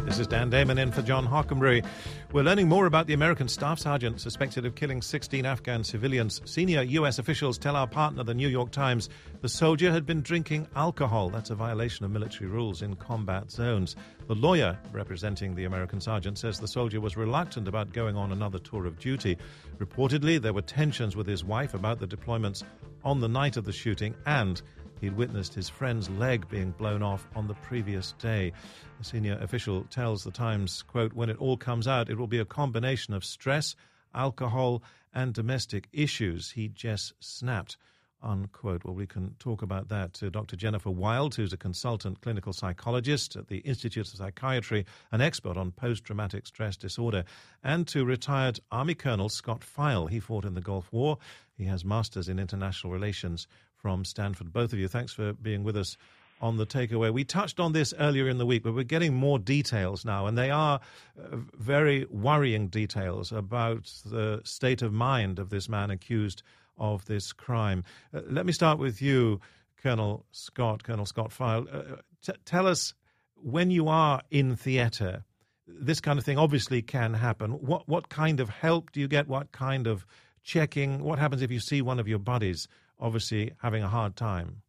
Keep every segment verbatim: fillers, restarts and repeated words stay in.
This is Dan Damon in for John Hockenberry. We're learning more about the American staff sergeant suspected of killing sixteen Afghan civilians. Senior U S officials tell our partner, the New York Times, the soldier had been drinking alcohol. That's a violation of military rules in combat zones. The lawyer representing the American sergeant says the soldier was reluctant about going on another tour of duty. Reportedly, there were tensions with his wife about the deployments on the night of the shooting, and he'd witnessed his friend's leg being blown off on the previous day. A senior official tells the Times, quote, when it all comes out, it will be a combination of stress, alcohol, and domestic issues. He just snapped, unquote. Well, we can talk about that to Doctor Jennifer Wild, who's a consultant clinical psychologist at the Institute of Psychiatry, an expert on post-traumatic stress disorder, and to retired Army Colonel Scott Feil. He fought in the Gulf War. He has masters in international relations from Stanford. Both of you, thanks for being with us on the takeaway. We touched on this earlier in the week, but we're getting more details now, and they are uh, very worrying details about the state of mind of this man accused of this crime. Uh, let me start with you, Colonel Scott, Colonel Scott Feil. Uh, t- tell us, when you are in theatre, this kind of thing obviously can happen. What, what kind of help do you get? What kind of checking? What happens if you see one of your buddies obviously having a hard time?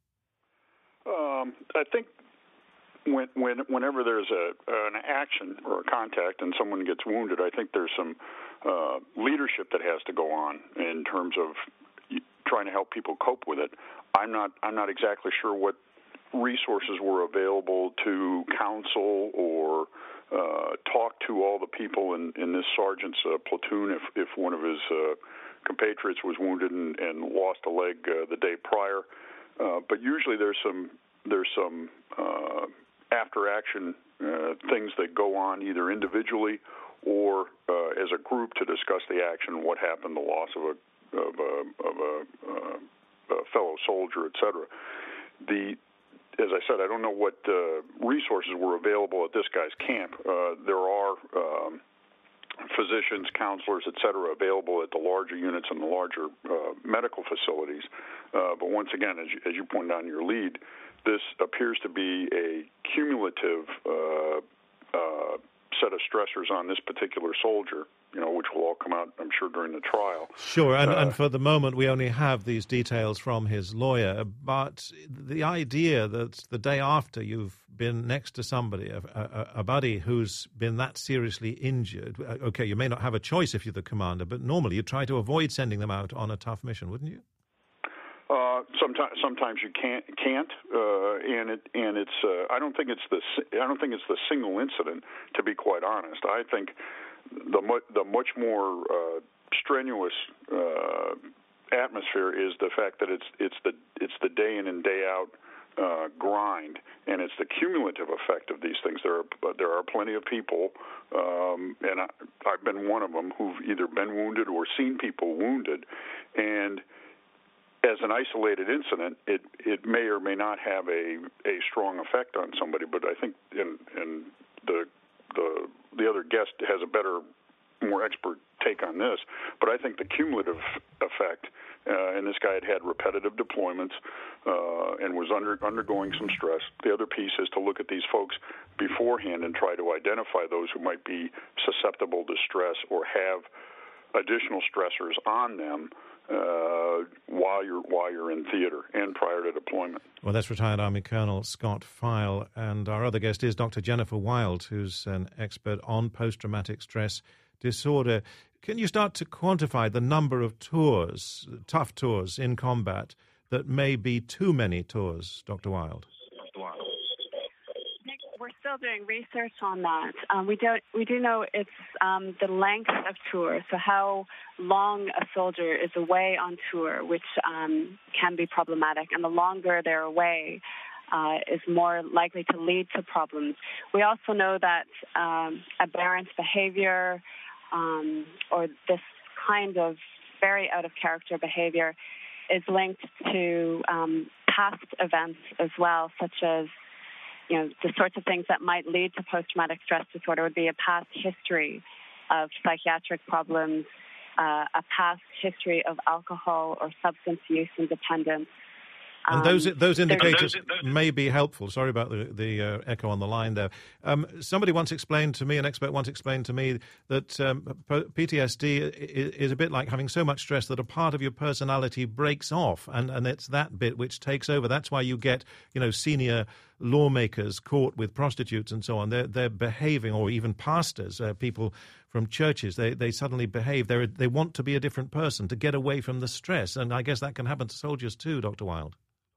Um, I think when, when, whenever there's a, an action or a contact and someone gets wounded, I think there's some uh, leadership that has to go on in terms of trying to help people cope with it. I'm not I'm not exactly sure what resources were available to counsel or uh, talk to all the people in, in this sergeant's uh, platoon if, if one of his uh, compatriots was wounded and, and lost a leg uh, the day prior. Uh, but usually there's some there's some uh, after action uh, things that go on either individually or uh, as a group to discuss the action, what happened, the loss of a of a, of a, uh, a fellow soldier, et cetera. The as I said, I don't know what uh, resources were available at this guy's camp. Uh, there are um, physicians, counselors, et cetera, available at the larger units and the larger uh, medical facilities. Uh, but once again, as you, as you pointed out in your lead, this appears to be a cumulative uh, uh, set of stressors on this particular soldier, you know, which will all come out, I'm sure, during the trial. Sure, and, uh, and for the moment we only have these details from his lawyer, but the idea that the day after you've been next to somebody, a, a, a buddy who's been that seriously injured, okay, you may not have a choice if you're the commander, but normally you try to avoid sending them out on a tough mission, wouldn't you? Uh, sometimes, sometimes you can't, can't, uh, and it, and it's. Uh, I don't think it's the. I don't think it's the single incident. To be quite honest, I think the mu- the much more uh, strenuous uh, atmosphere is the fact that it's it's the it's the day in and day out uh, grind, and it's the cumulative effect of these things. There are there are plenty of people, um, and I, I've been one of them who've either been wounded or seen people wounded, and as an isolated incident, it, it may or may not have a, a strong effect on somebody. But I think in, in the the the other guest has a better, more expert take on this. But I think the cumulative effect, uh, and this guy had had repetitive deployments uh, and was under, undergoing some stress. The other piece is to look at these folks beforehand and try to identify those who might be susceptible to stress or have additional stressors on them Uh, while you're while you're in theater and prior to deployment. Well, that's retired Army Colonel Scott Feil, and our other guest is Doctor Jennifer Wild, who's an expert on post-traumatic stress disorder. Can you start to quantify the number of tours, tough tours in combat, that may be too many tours, Doctor Wild? We're still doing research on that. Um, we don't. We do know it's um, the length of tour, so how long a soldier is away on tour, which um, can be problematic, and the longer they're away uh, is more likely to lead to problems. We also know that um, aberrant behavior um, or this kind of very out-of-character behavior is linked to um, past events as well, such as You know, the sorts of things that might lead to post-traumatic stress disorder would be a past history of psychiatric problems, uh, a past history of alcohol or substance use and dependence, And those Um, those indicators those, those, may be helpful. Sorry about the, the uh, echo on the line there. Um, somebody once explained to me, an expert once explained to me, that um, P T S D is, is a bit like having so much stress that a part of your personality breaks off, and, and it's that bit which takes over. That's why you get, you know, senior lawmakers caught with prostitutes and so on. They're, they're behaving, or even pastors, uh, people from churches, they, they suddenly behave. They they want to be a different person to get away from the stress. And I guess that can happen to soldiers too, Doctor Wild.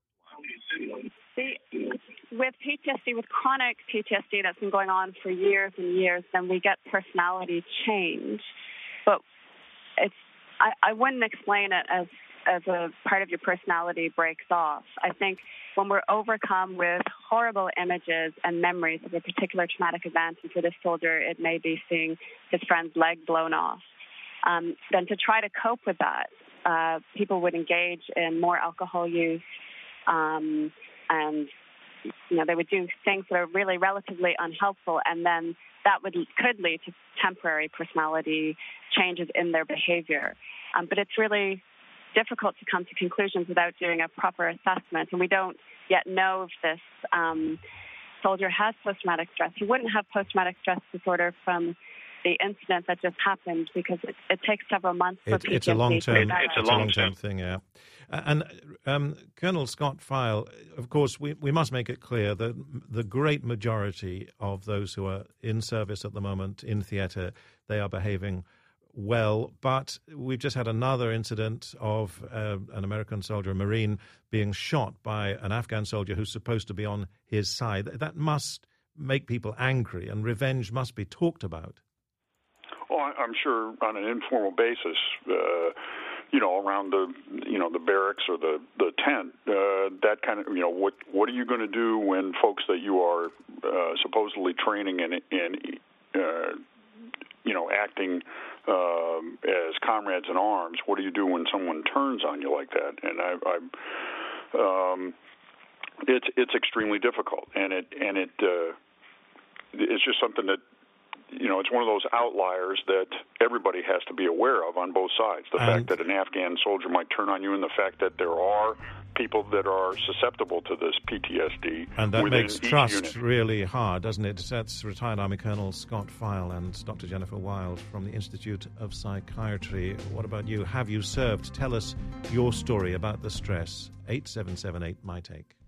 See, with P T S D, with chronic P T S D that's been going on for years and years, then we get personality change. But it's I, I wouldn't explain it as, as a part of your personality breaks off. I think when we're overcome with horrible images and memories of a particular traumatic event, and for this soldier, it may be seeing his friend's leg blown off, um, then to try to cope with that, uh, people would engage in more alcohol use, um, and you know they would do things that are really relatively unhelpful, and then that would could lead to temporary personality changes in their behavior. Um, but it's really difficult to come to conclusions without doing a proper assessment, and we don't yet know if this um, soldier has post-traumatic stress. He wouldn't have post-traumatic stress disorder from the incident that just happened, because it, it takes several months for it, P T S D. It's a long-term, it's it's a long-term thing, yeah. And um, Colonel Scott File, of course, we, we must make it clear that the great majority of those who are in service at the moment in theatre, they are behaving well, but we've just had another incident of uh, an American soldier, a Marine, being shot by an Afghan soldier who's supposed to be on his side. That must make people angry, and revenge must be talked about. Well, I'm sure on an informal basis, uh, you know, around the, you know, the barracks or the, the tent, uh, that kind of, you know, what what are you going to do when folks that you are uh, supposedly training in, in uh, you know, acting um, as comrades in arms, what do you do when someone turns on you like that? And I, I um, it's it's extremely difficult, and it and it uh, it's just something that, you know, it's one of those outliers that everybody has to be aware of on both sides. The and fact that an Afghan soldier might turn on you, and the fact that there are people that are susceptible to this P T S D. And that makes trust unit. really hard, doesn't it? That's retired Army Colonel Scott File and Doctor Jennifer Wild from the Institute of Psychiatry. What about you? Have you served? Tell us your story about the stress. eight seven seven eight, my take.